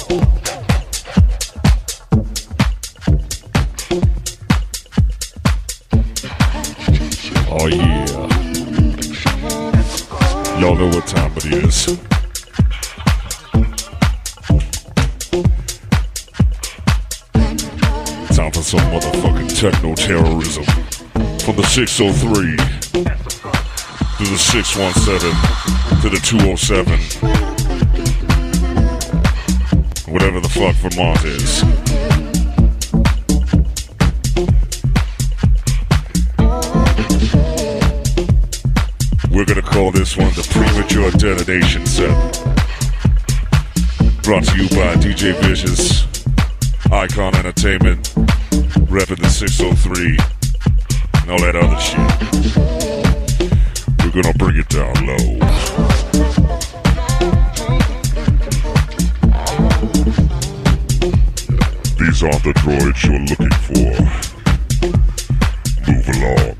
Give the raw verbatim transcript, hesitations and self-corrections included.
Oh yeah. Y'all know what time it is. Time for some motherfucking techno terrorism. From the six oh three to the six one seven to the two oh seven. Whatever the fuck Vermont is. We're gonna call this one the Premature Detonation Set. Brought to you by D J Vicious, Icon Entertainment, repping the six oh three, and all that other shit. We're gonna bring it down low. These aren't the droids you're looking for. Move along.